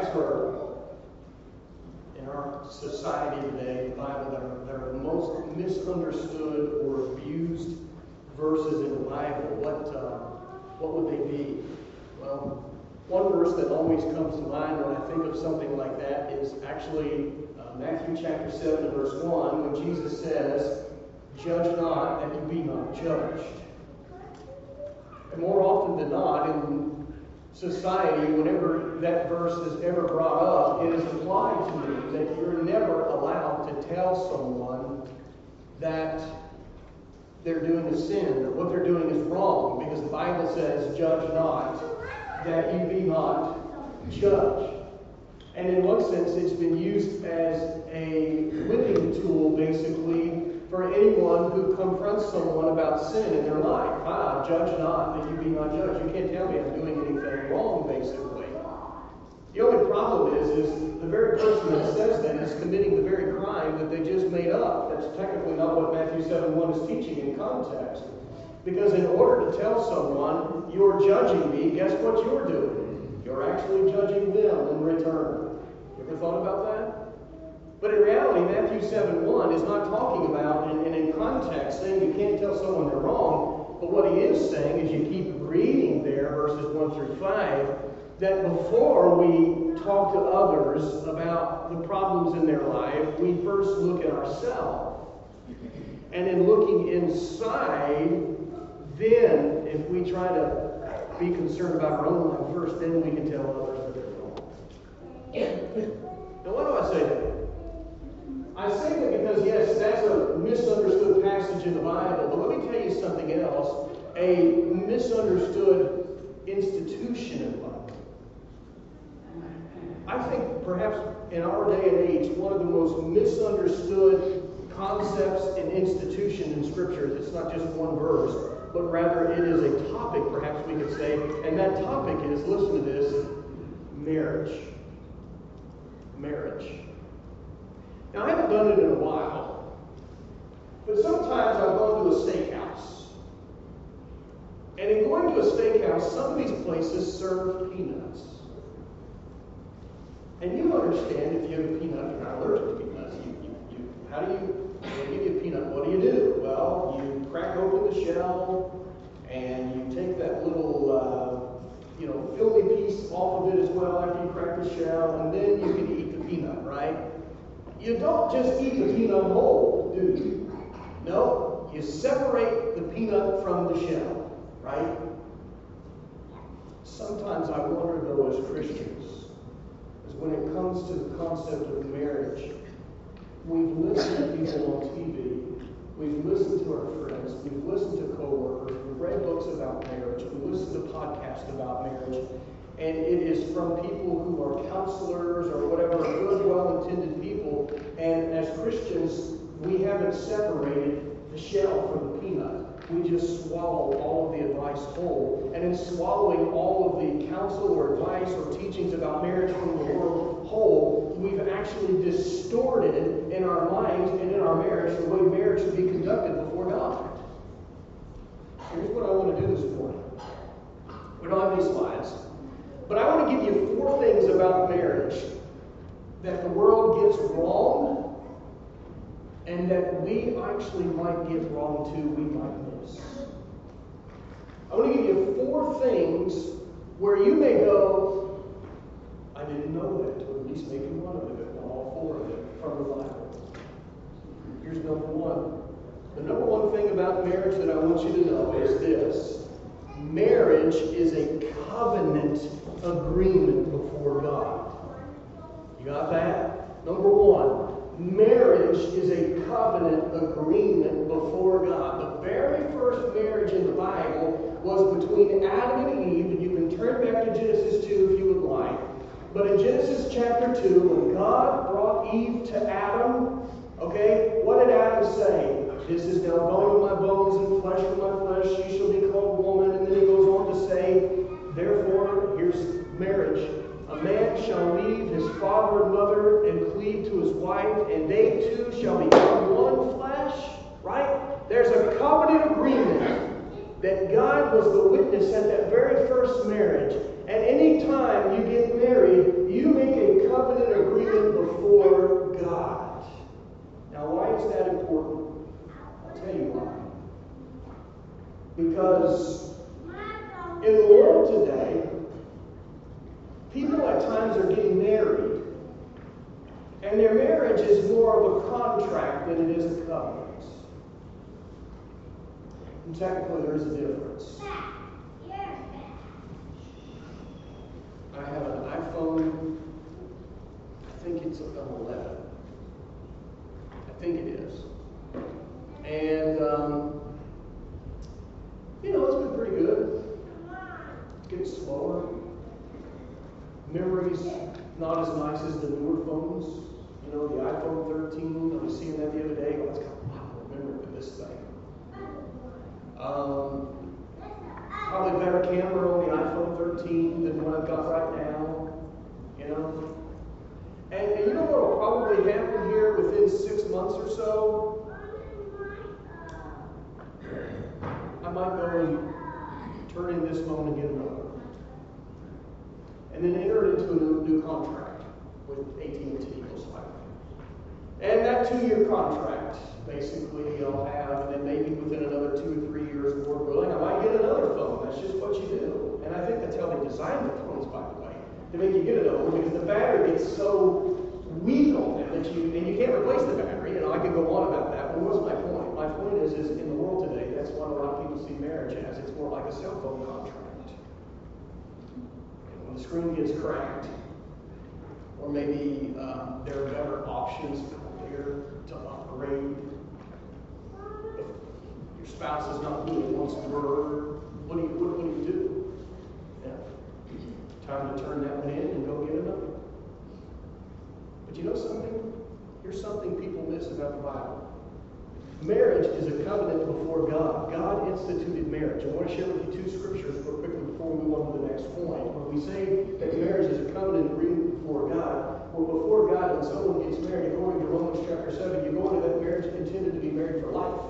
for, in our society today, the Bible, that are the most misunderstood or abused verses in the Bible, what would they be? Well, one verse that always comes to mind when I think of something like that is actually Matthew chapter 7 and verse 1, when Jesus says, "Judge not, that you be not judged." And more often than not, in society, whenever that verse is ever brought up, it is applied to me that you're never allowed to tell someone that they're doing a sin, that what they're doing is wrong, because the Bible says, "Judge not, that you be not judged." And in one sense, it's been used as a whipping tool, basically, for anyone who confronts someone about sin in their life. Judge not, that you be not judged. You can't tell me I'm doing anything wrong, basically. The only problem is the very person that says that is committing the very crime that they just made up. That's technically not what Matthew 7:1 is teaching in context. Because in order to tell someone, you're judging me, guess what you're doing? You're actually judging them in return. You ever thought about that? But in reality, Matthew 7:1 is not talking about, and in context, saying you can't tell someone they're wrong. But what he is saying is you keep reading there, verses 1 through 5, that before we talk to others about the problems in their life, we first look at ourselves. And in looking inside, then if we try to be concerned about our own life first, then we can tell others that they're wrong. Now, why do I say that? I say that because, yes, that's a misunderstood passage in the Bible, but let me tell you something else. A misunderstood institution in the Bible. I think perhaps in our day and age, one of the most misunderstood concepts and institutions in Scripture, it's not just one verse, but rather it is a topic, perhaps we could say, and that topic is, listen to this, marriage. Marriage. Now, I haven't done it in a while, but sometimes I've gone to a steakhouse. And in going to a steakhouse, some of these places serve peanuts. And you understand if you have a peanut, you're not allergic to peanuts. How do they give you a peanut? What do you do? Well, you crack open the shell, and you take that little, filmy piece off of it as well after you crack the shell, and then you can eat the peanut, right? You don't just eat the peanut whole, do you? No, you separate the peanut from the shell, right? Sometimes I wonder, though, as Christians, is when it comes to the concept of marriage, we've listened to people on TV, we've listened to our friends, we've listened to coworkers, we've read books about marriage, we've listened to podcasts about marriage, and it is from people who are counselors or whatever, good, well-intended people. And as Christians, we haven't separated the shell from the peanut. We just swallow all of the advice whole. And in swallowing all of the counsel or advice or teachings about marriage from the Lord whole, we've actually distorted in our minds and in our marriage the way marriage should be conducted before God. Here's what I want to do this morning. We don't have any slides. But I want to give you 4 things about marriage that the world gets wrong and that we actually might get wrong too, we might miss. I want to give you 4 things where you may go, I didn't know that, to at least making one of them, all 4 of them from the Bible. Here's number 1. The number 1 thing about marriage that I want you to know is this. Marriage is a covenant agreement before God. You got that? Number 1, marriage is a covenant agreement before God. The very first marriage in the Bible was between Adam and Eve, and you can turn back to Genesis 2 if you would like. But in Genesis chapter 2, when God brought Eve to Adam, okay, what did Adam say? This is now bone of my bones and flesh of my flesh. She shall be called woman. And then he goes on to say, therefore, here's marriage. A man shall leave his father and mother and cleave to his wife, and they two shall become one flesh. Right? There's a covenant agreement that God was the witness at that very first marriage. And any time you get married, you make a In the world today, people at times are getting married, and their marriage is more of a contract than it is a covenant. And technically, there is a difference. I have an iPhone, I think it's an 11. I think it is. And, it's been pretty good. It's getting slower. Memory's not as nice as the newer phones. The iPhone 13, I was seeing that the other day. Oh, it's got a lot more memory than this thing. Probably better camera on the iPhone 13 than what I've got right now. And you know what will probably happen here within 6 months or so? I might go and turn in this phone and get another. And then enter it into a new contract with AT&T, most likely. And that 2-year contract, basically, I'll have, and then maybe within another 2 or 3 years of more billing, I might get another phone. That's just what you do. And I think that's how they designed the phones, by the way, to make you get another one, because the battery gets so weak on them that you can't replace the battery. I could go on about that, but what's my point? My point is in the world today, that's what a lot of people see marriage as. It's more like a cell phone contract. And when the screen gets cracked, or maybe there are better options out there to upgrade. If your spouse is not who it once were, what do you do? Time to turn that one in and go get another. But you know something? Here's something people miss about the Bible. Marriage is a covenant before God. God instituted marriage. I want to share with you 2 scriptures real quickly before we move on to the next point. When we say that marriage is a covenant agreement before God, well, before God, when someone gets married, according to Romans chapter 7, you go into that marriage intended to be married for life.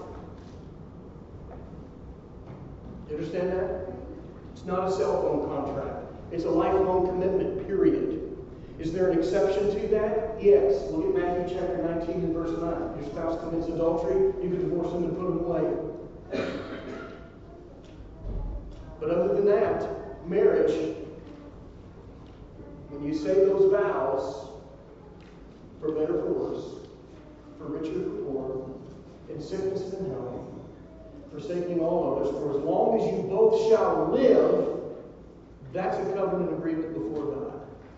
You understand that? It's not a cell phone contract. It's a lifelong commitment, period. Is there an exception to that? Yes. Look at Matthew chapter 19 and verse 9. Your spouse commits adultery, you can divorce them and put them away. But other than that, marriage, when you say those vows, for better or worse, for richer or poor, in sickness and in health, forsaking all others, for as long as you both shall live, that's a covenant agreement before God.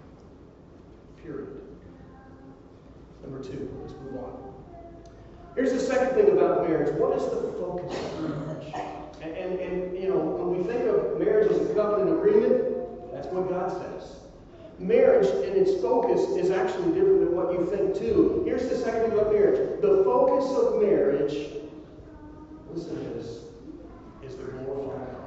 Period. Number 2, let's move on. Here's the second thing about marriage. What is the focus of marriage? And when we think of marriage as a covenant agreement, that's what God says. Marriage and its focus is actually different than what you think too. Here's the second thing about marriage. The focus of marriage, listen to this, is the glorifying God.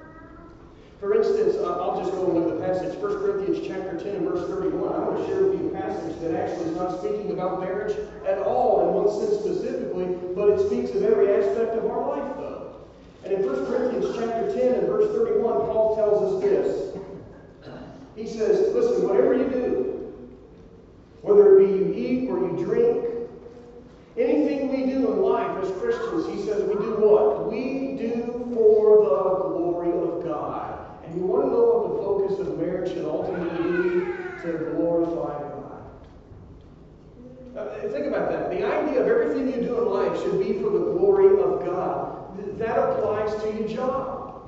For instance, I'll just go and look at the passage. 1 Corinthians chapter 10 and verse 31. I'm going to share with you a passage that actually is not speaking about marriage at all in one sense specifically, but it speaks of every aspect of our life, though. And in 1 Corinthians chapter 10 and verse 31, Paul tells us this. He says, listen, whatever you do, whether it be you eat or you drink, anything we do in life as Christians, he says we do what? We do for the glory of God. And you want to know what the focus of marriage should ultimately be? To glorify God. Think about that. The idea of everything you do in life should be for the glory of God. That applies to your job.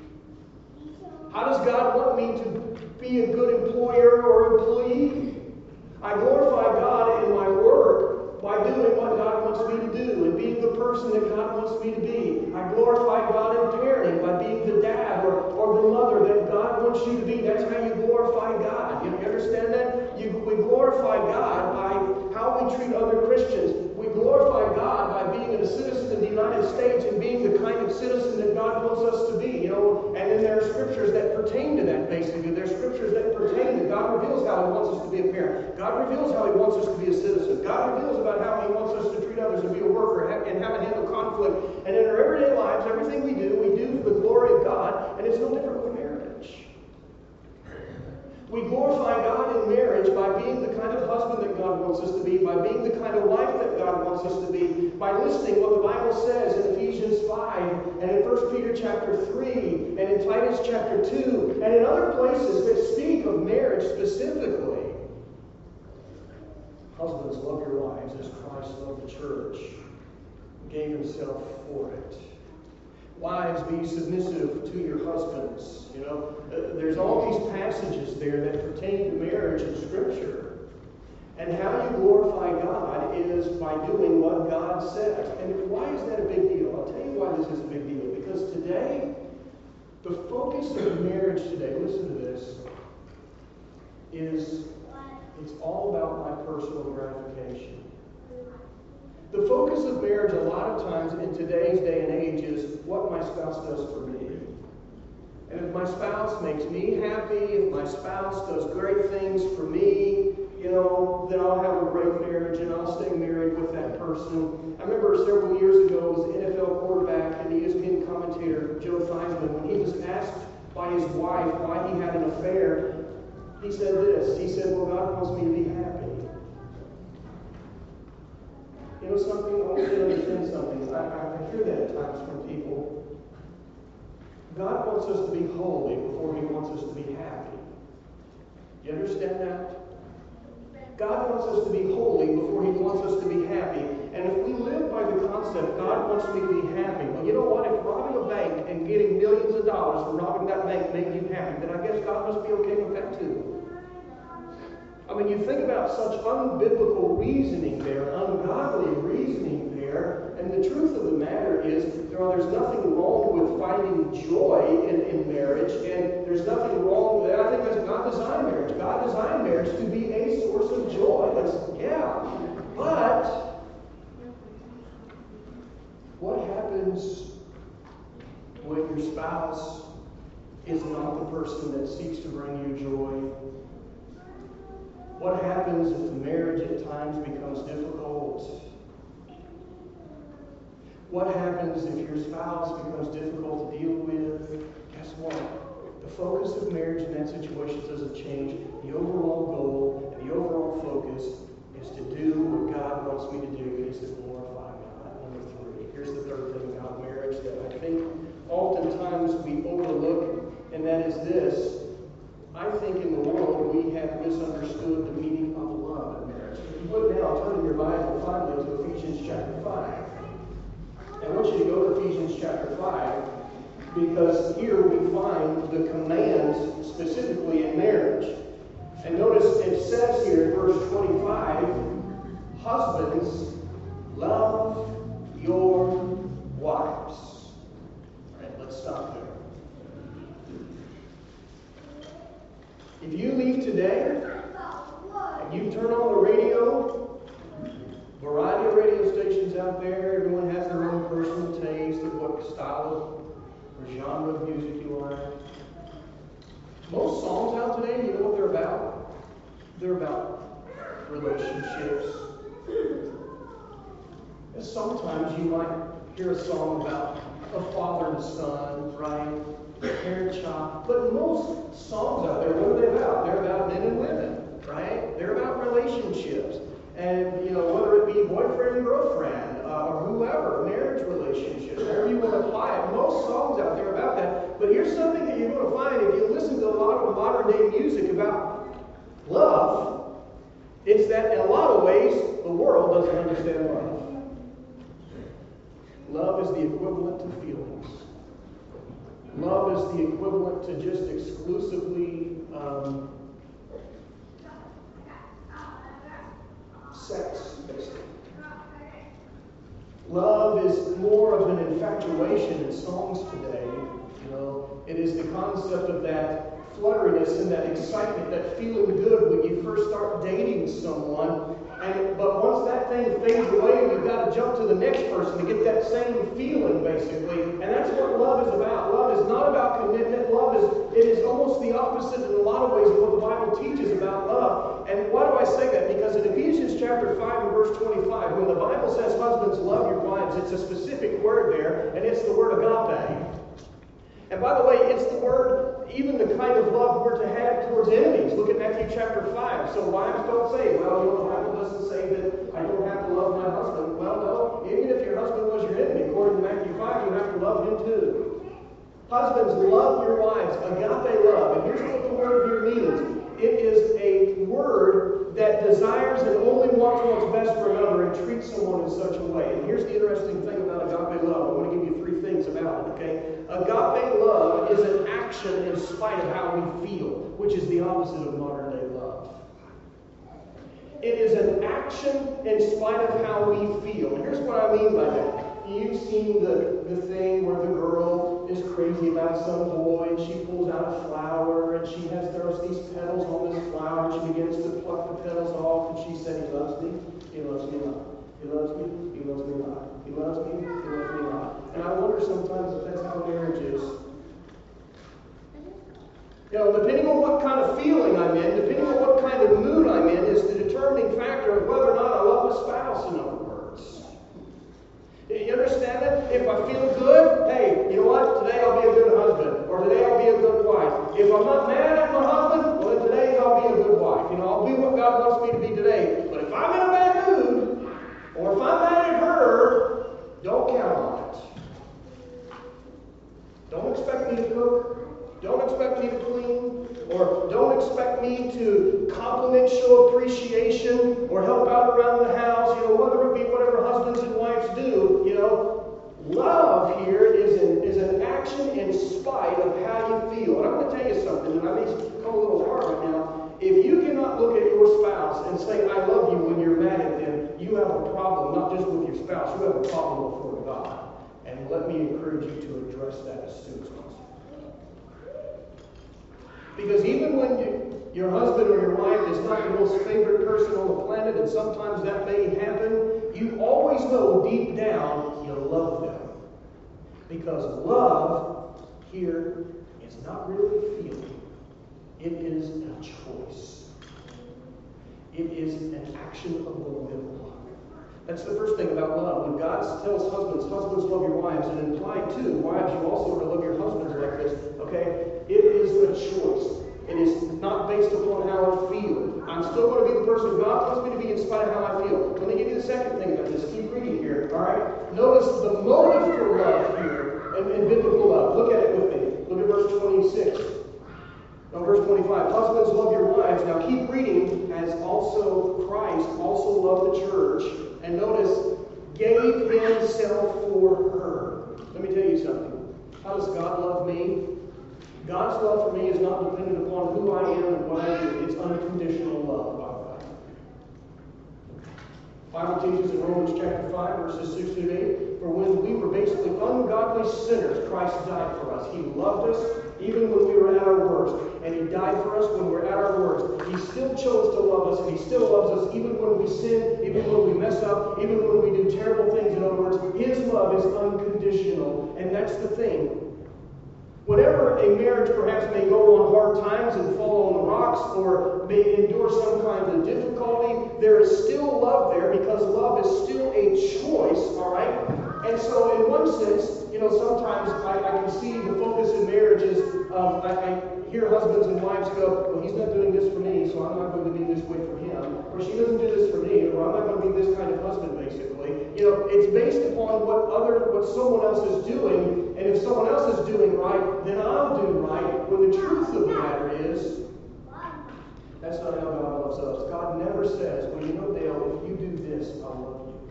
How does God want me to be a good employer or employee? I glorify God in my work by doing what God wants me to do and being the person that God wants me to be. I glorify God in parenting by being the dad or the mother that God wants you to be. That's how you glorify God. You understand that? We glorify God by how we treat other Christians. We glorify God by being a citizen of the United States and being the kind of citizen that God wants us to be. And then there are scriptures that pertain to that, basically. There are scriptures that pertain to God reveals how He wants us to be a parent. God reveals how He wants us to be a citizen. God reveals about how He wants us to treat others and be a worker and how to handle conflict. And in our everyday lives, everything we do for the glory of God, and it's no different with marriage. We glorify God in marriage by being the kind of husband that God wants us to be, by being the kind of wife that God wants us to be, by listening what the Bible says in Ephesians Ephesians 5, and in 1 Peter chapter 3, and in Titus chapter 2, and in other places that speak of marriage specifically. Husbands, love your wives as Christ loved the church and gave himself for it. Wives, be submissive to your husbands. There's all these passages there that pertain to marriage in Scripture. And how you glorify God is by doing what God says. And why is that a big deal? I'll tell you why this is a big deal. Because today, the focus of marriage today, listen to this, is it's all about my personal gratification. The focus of marriage a lot of times in today's day and age is what my spouse does for me. And if my spouse makes me happy, if my spouse does great things for me, then I'll have a great marriage and I'll stay married with that person. I remember several years ago, it was an NFL quarterback and ESPN commentator, Joe Theismann, when he was asked by his wife why he had an affair, he said this. He said, well, God wants me to be happy. You know something? I want you to understand something. I hear that at times from people. God wants us to be holy before he wants us to be happy. You understand that? God wants us to be holy before he wants us to be happy. And if we live by the concept, God wants me to be happy. Well, you know what? If robbing a bank and getting millions of dollars for robbing that bank made you happy, then I guess God must be okay with that too. I mean, you think about such unbiblical reasoning there, ungodly reasoning there, and the truth of the matter is there's nothing wrong with finding joy in marriage, and there's nothing wrong with that. I think that's God designed marriage. God designed marriage to be a source of joy. But what happens when your spouse is not the person that seeks to bring you joy? What happens if the marriage at times becomes difficult? What happens if your spouse becomes difficult to deal with? Guess what? The focus of marriage in that situation doesn't change. The overall goal and the overall focus is to do what God wants me to do, and it's to glorify God. Number 3. Here's the third thing about marriage that I think oftentimes we overlook, and that is this. I think in the world we have misunderstood the meaning of love in marriage. If you would now turn in your Bible finally to Ephesians chapter 5. I want you to go to Ephesians chapter 5 because here we find the commands specifically in marriage. And notice it says here in verse 25, husbands, love your wives. All right, let's stop there. If you leave today and you turn on the radio, variety of radio stations out there, everyone has their own personal taste of what style or genre of music you like. Most songs out today, you know what they're about? They're about relationships. And sometimes you might hear a song about a father and son, right? Parent-child. But most songs out there, what are they about? They're about men and women, right? They're about relationships. And, whether it be boyfriend and girlfriend, or whoever, marriage relationships, however you want to apply it, most songs out there are about that. But here's something that you're going to find if you listen to a lot of modern day music about love, it's that in a lot of ways, the world doesn't understand love. Love is the equivalent to feelings. Love is the equivalent to just exclusively sex, basically. Love is more of an infatuation in songs today. It is the concept of that flutteriness and that excitement, that feeling good when you first start dating someone. But once that thing fades away, you've got to jump to the next person to get that same feeling, basically. And that's what love is about. Love is not about commitment. It is almost the opposite in a lot of ways of what the Bible teaches about love. And why do I say that? Because in Ephesians chapter 5 and verse 25, when the Bible says husbands love your wives, it's a specific word there, and it's the word agape. And by the way, it's the word, even the kind of love we're to have towards enemies. Look at Matthew chapter 5. So wives don't say, well, the Bible doesn't say that I don't have to love my husband. Well, no, even if your husband was your enemy, according to Matthew 5, Husbands, love your wives. Agape love. And here's what the word here means. It is a word that desires and only wants what's best for another and treats someone in such a way. And here's the interesting thing about agape love. I want to give you 3 things about it, okay? Agape love is an action in spite of how we feel, which is the opposite of modern day love. It is an action in spite of how we feel. And here's what I mean by that. You've seen the thing where the girl is crazy about some boy and she pulls out a flower and there's these petals on this flower and she begins to pluck the petals off and she said, he loves me not. He loves me not. He loves me not. And I wonder sometimes if that's how marriage is. You know, depending on what kind of feeling I'm in, depending on what kind of mood I'm in, is the determining factor of whether or not I love a spouse, in other words. You understand that? If I feel good, hey, you know what? Today I'll be a good husband. Or today I'll be a good wife. If I'm not mad at my husband, well then today I'll be a good wife. You know, I'll be what God wants me to be today. But if I'm in a bad mood, or if I'm mad at her, don't count on it. Don't expect me to cook. Don't expect me to clean, or don't expect me to compliment, show appreciation, or help out around the house, you know, whether it be whatever husbands and wives do, you know. Love here is an action in spite of how you feel. And I'm going to tell you something, and I may come a little hard right now. If you cannot look at your spouse and say, I love you when you're mad at them, you have a problem, not just with your spouse, you have a problem before God. And let me encourage you to address that as soon as possible. Because even when your husband or your wife is not the most favorite person on the planet, and sometimes that may happen, you always know deep down you love them. Because love here is not really a feeling. It is a choice. It is an action of the will. That's the first thing about love. When God tells husbands love your wives, and implied too, wives, you also are to love your husbands like this, okay? It is a choice. It is not based upon how I feel. I'm still going to be the person God wants me to be in spite of how I feel. Let me give you the second thing about this. Keep reading here, all right? Notice the motive for love here in biblical love. Look at it with me. Look at verse 26. No, verse 25. Husbands, love your wives. Now keep reading, as also Christ also loved the church. And notice, gave himself for her. Let me tell you something. How does God love me? God's love for me is not dependent upon who I am and what I do. It's unconditional love by God. The Bible teaches in Romans chapter 5, verses 6 through 8, for when we were basically ungodly sinners, Christ died for us. He loved us even when we were at our worst. And He died for us when we're at our worst. He still chose to love us, and He still loves us even when we sin, even when we mess up, even when we do terrible things. In other words, His love is unconditional. And that's the thing. Whenever a marriage perhaps may go on hard times and fall on the rocks, or may endure some kind of difficulty, there is still love there, because love is still a choice, all right? And so in one sense, you know, sometimes I can see the focus in marriages of, I hear husbands and wives go, well, he's not doing this for me, so I'm not going to be this way for him. Or she doesn't do this for me, or I'm not going to be this kind of husband, basically. You know, it's based upon what someone else is doing, and if someone else is doing right, then I'll do right, when the truth of the matter is, that's not how God loves us. God never says, well, you know, Dale, if you do this, I'll love you.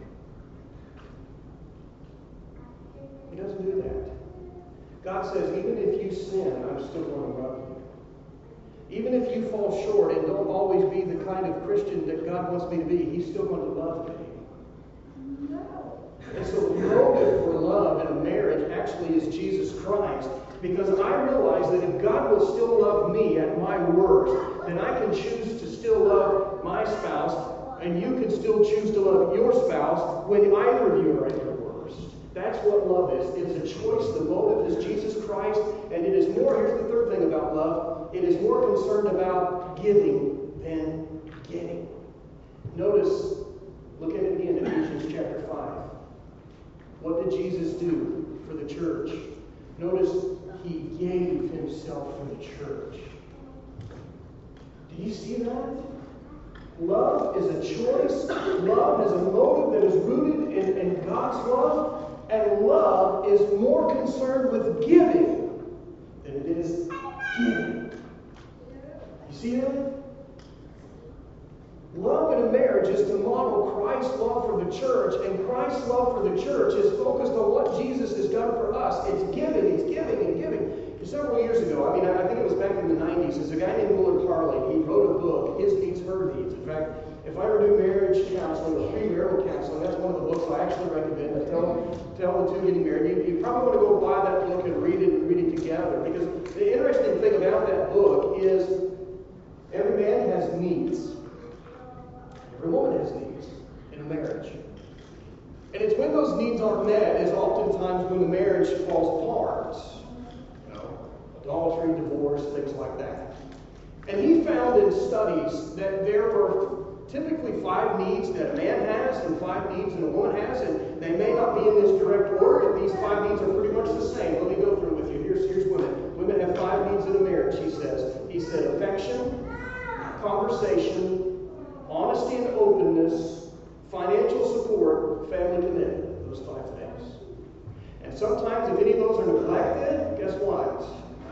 He doesn't do that. God says, even if you sin, I'm still going to love you. Even if you fall short and don't always be the kind of Christian that God wants me to be, He's still going to love me. And so the motive for love in a marriage actually is Jesus Christ. Because I realize that if God will still love me at my worst, then I can choose to still love my spouse, and you can still choose to love your spouse when either of you are at your worst. That's what love is. It's a choice. The motive is Jesus Christ. And it is more, here's the third thing about love, it is more concerned about giving than getting. Notice, look at it again, Ephesians chapter 5. What did Jesus do for the church? Notice, He gave Himself for the church. Do you see that? Love is a choice. Love is a motive that is rooted in God's love. And love is more concerned with giving is giving. You see that? Love in a marriage is to model Christ's love for the church, and Christ's love for the church is focused on what Jesus has done for us. It's giving, it's giving, and giving. Several years ago, I think it was back in the 90s, there's a guy named Willard Harley. He wrote a book, His Needs, Her Needs. In fact, if I ever do marriage counseling or premarital counseling, that's one of the books I actually recommend. I tell the two getting married, you probably want to go buy that book and read it together. Because the interesting thing about that book is every man has needs. Every woman has needs in a marriage. And it's when those needs aren't met is oftentimes when the marriage falls apart. You know, adultery, divorce, things like that. And he found in studies that there were typically 5 needs that a man has and 5 needs that a woman has, and they may not be in this direct order, and these 5 needs are pretty much the same. Let me go through it with you. Here's women. Women have 5 needs in a marriage, he says. He said affection, conversation, honesty and openness, financial support, family commitment. Those 5 things. And sometimes if any of those are neglected, guess what?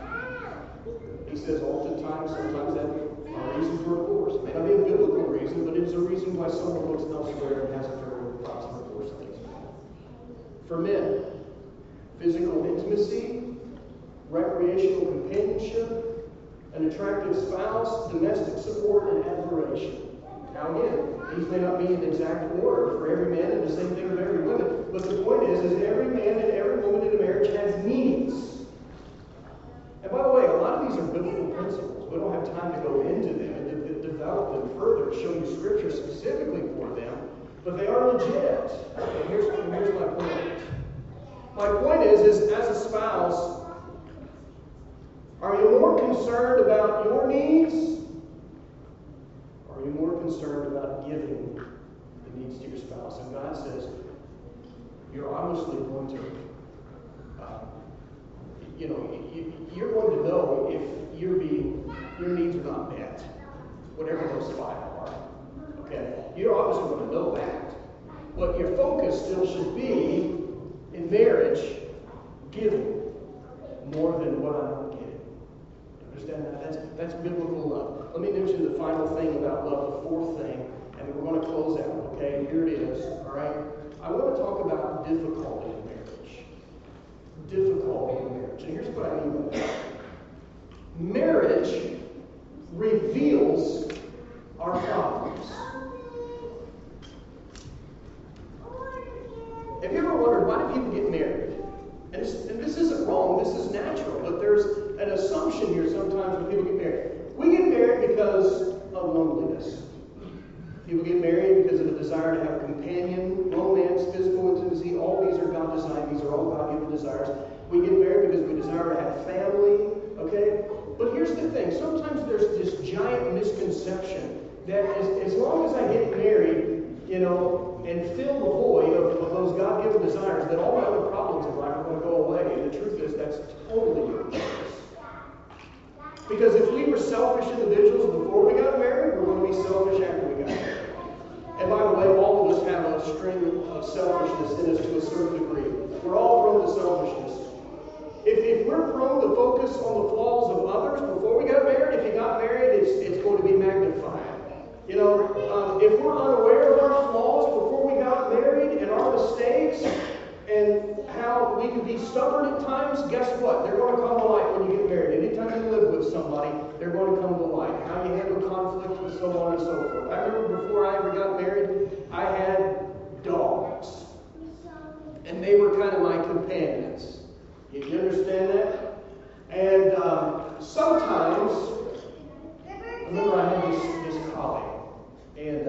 He says oftentimes, sometimes that are reason for divorce. It may not be a biblical reason, but it's a reason why someone looks elsewhere and has a fair process of divorce things. For men, physical intimacy, recreational companionship, an attractive spouse, domestic support, and admiration. Now again, these may not be in exact order for every man and the same thing with every woman, but the point is every man and every woman in a marriage has needs. And by the way, a lot of these are biblical principles. We don't have time to go into them and develop them further, show you scripture specifically for them, but they are legit. And here's my point. My point is as a spouse, are you more concerned about your needs? Or are you more concerned about giving the needs to your spouse? And God says, you're obviously going to, you're going to know if your needs are not met, whatever those 5 are. Okay? You're obviously going to know that. But your focus still should be, in marriage, giving more than what I'm not getting. Understand that? That's biblical love. Let me mention the final thing about love, the 4th thing, and we're going to close out. Okay? Here it is. All right? I want to talk about difficulty in marriage. Difficulty in marriage. And here's what I mean by that. Marriage reveals our problems. Have you ever wondered why do people get married? And this isn't wrong, this is natural, but there's an assumption here sometimes when people get married. We get married because of loneliness. People get married because of a desire to have a companion, romance, physical intimacy. All these are God designed. These are all God-given desires. We get married because we desire to have family. Okay? But here's the thing. Sometimes there's this giant misconception that as long as I get married, and fill the void of those God-given desires, that all my other problems in life are going to go away. And the truth is, that's totally ridiculous. Because if we were selfish individuals before we got married, we're going to be selfish after we got married. And by the way, all of us have a string of selfishness in us to a certain degree. We're all prone to selfishness. If we're prone to focus on the flaws of others before we got married, if you got married, it's going to be magnified. If we're unaware of our flaws before we got married and our mistakes and how we can be stubborn at times, guess what? They're going to come to light when you get married. Anytime you live with somebody, they're going to come to light. How you handle conflict and so on and so forth. I remember before I ever got married, I had dogs. And they were kind of my companions. You understand that? And sometimes, I remember I had this collie. And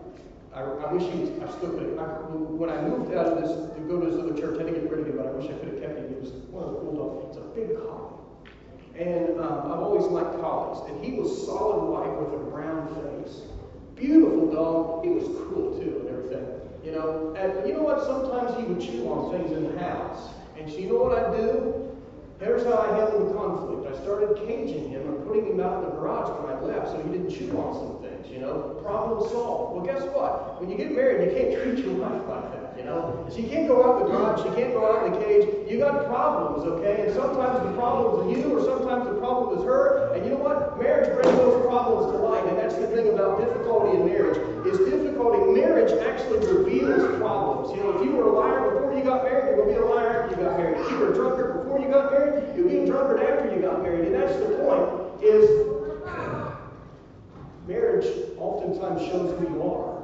I wish I still could have. When I moved out of this to go to this other church, I had to get rid of him, but I wish I could have kept him. He was one of the cool dogs. It's a big collie. And I've always liked collies. And he was solid white with a brown face. Beautiful dog. He was cool too and everything. And you know what? Sometimes he would chew on things in the house. And so you know what I'd do? Here's how I handled the conflict. I started caging him and putting him out in the garage when I left so he didn't chew on some things, Problem solved. Well, guess what? When you get married, you can't treat your wife like that. You know, she can't go out in the garage, she can't go out in the cage. You got problems, okay? And sometimes the problem is you, or sometimes the problem is her. And you know what? Marriage brings those problems to light. And that's the thing about difficulty in marriage. Is difficulty, marriage actually reveals problems. You know, if you were a liar before you got married, you're going to be a liar after you got married. If you were a drunkard before you got married, you'll be a drunkard after you got married. And that's the point, is marriage oftentimes shows who you are.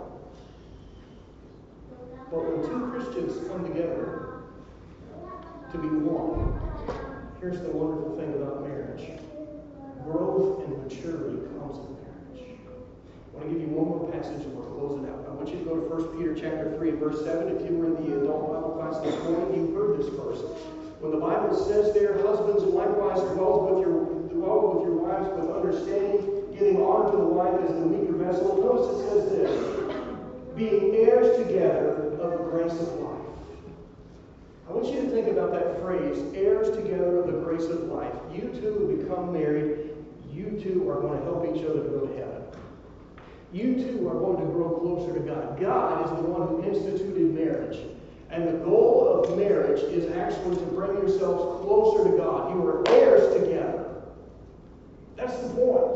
But when two Christians come together to be one, here's the wonderful thing about marriage. Growth and maturity comes in marriage. I want to give you one more passage and we're closing out. I want you to go to 1 Peter chapter 3 and verse 7. If you were in the adult Bible class this morning, you heard this verse. When the Bible says there, husbands likewise dwell with your wives with understanding, giving honor to the wife as the weaker vessel. Notice it says this, being heirs together of the grace of life. I want you to think about that phrase, heirs together of the grace of life. You two who become married, you two are going to help each other to go to heaven. You two are going to grow closer to God. God is the one who instituted marriage. And the goal of marriage is actually to bring yourselves closer to God. You are heirs together. That's the point.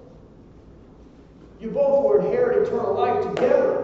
You both will inherit eternal life together.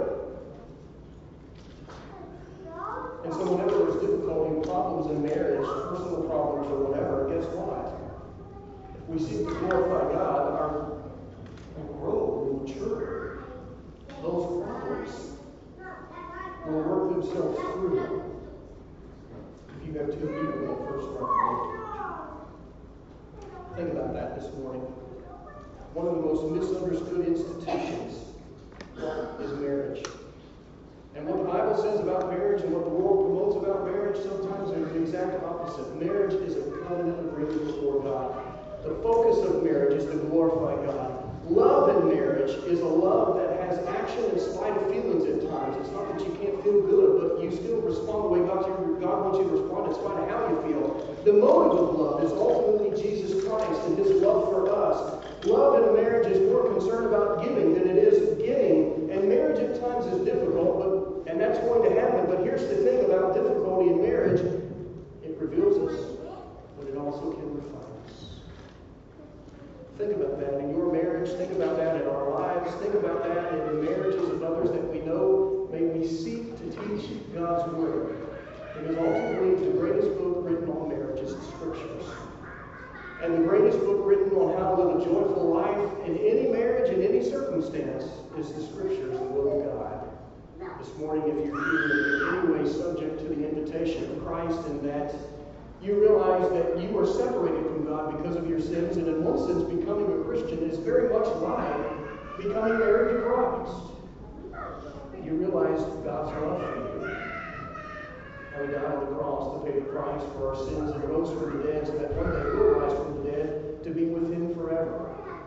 And so whenever there's difficulty and problems in marriage, personal problems or whatever, guess what? If we seek to glorify God, we'll grow, we'll mature. Those problems will work themselves through. If you have two people that first start. Think about that this morning. One of the most misunderstood institutions is marriage. And what the Bible says about marriage and what the world promotes about marriage, sometimes they're the exact opposite. Marriage is a covenant agreement before God. The focus of marriage is to glorify God. Love in marriage is a love that has action in spite of feelings at times. It's not that you can't feel good, but you still respond the way God wants you to respond in spite of how you feel. The motive of love is ultimately Jesus Christ and His love for us. Love in a marriage is more concerned about giving than it is getting. And marriage at times is difficult, and that's going to happen. But here's the thing about difficulty in marriage. It reveals us, but it also can refine us. Think about that in your marriage. Think about that in our lives. Think about that in the marriages of others that we know. May we seek to teach God's Word. Because ultimately the greatest book written on marriage is the Scriptures. And the greatest book written on how to live a joyful life in any marriage, in any circumstance, is the Scriptures, the Word of God. This morning, if you're here in any way subject to the invitation of Christ and that you realize that you are separated from God because of your sins, and in one sense, becoming a Christian is very much like becoming married to Christ. You realize God's love for you. How He died on the cross to pay the price for our sins and rose from the dead so that one day we'll rise from the dead to be with Him forever.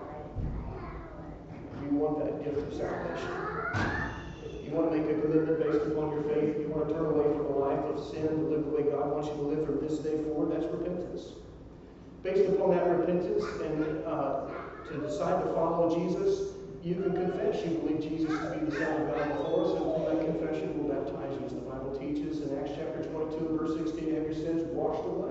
You want that gift of salvation. You want to make a commitment based upon your faith. You want to turn away from a life of sin to live the way God wants you to live from this day forward. That's repentance. Based upon that repentance and to decide to follow Jesus, you can confess you believe Jesus to be the Son of God before us, and from that confession will baptize you, as the Bible teaches in Acts chapter 22, verse 16, have your sins washed away.